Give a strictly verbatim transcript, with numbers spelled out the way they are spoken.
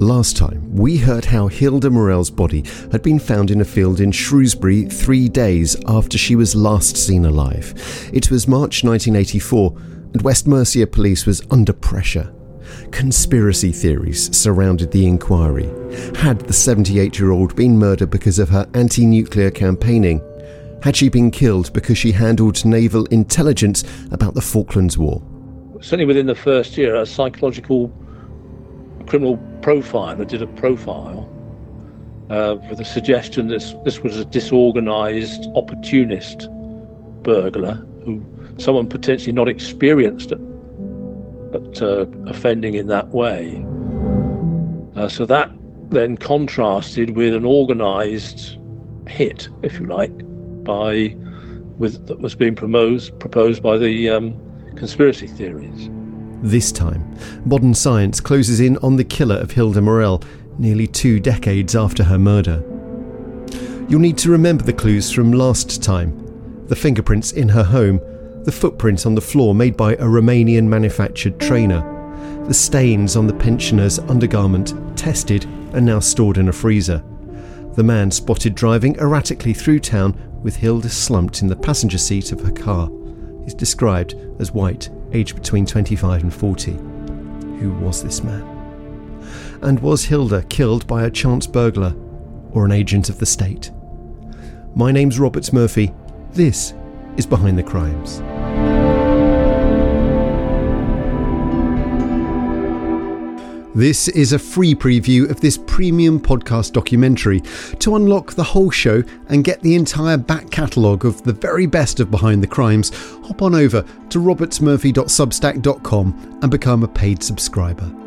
Last time, we heard how Hilda Morell's body had been found in a field in Shrewsbury three days after she was last seen alive. It was March nineteen eighty-four, and West Mercia Police was under pressure. Conspiracy theories surrounded the inquiry. Had the seventy-eight-year-old been murdered because of her anti-nuclear campaigning? Had she been killed because she handled naval intelligence about the Falklands War? Certainly within the first year, a psychological criminal profiler did a profile uh, with a suggestion that this, this was a disorganised opportunist burglar, who someone potentially not experienced at, at uh, offending in that way. Uh, so that then contrasted with an organised hit, if you like, by with that was being proposed proposed by the um, conspiracy theories. This time, modern science closes in on the killer of Hilda Morell, nearly two decades after her murder. You'll need to remember the clues from last time: the fingerprints in her home, the footprint on the floor made by a Romanian-manufactured trainer, the stains on the pensioner's undergarment tested and now stored in a freezer, the man spotted driving erratically through town with Hilda slumped in the passenger seat of her car. He's described as white, aged between twenty-five and forty. Who was this man? And was Hilda killed by a chance burglar or an agent of the state? My name's Robert Murphy. This is Behind the Crimes. This is a free preview of this premium podcast documentary. To unlock the whole show and get the entire back catalogue of the very best of Behind the Crimes, hop on over to robertsmurphy dot substack dot com and become a paid subscriber.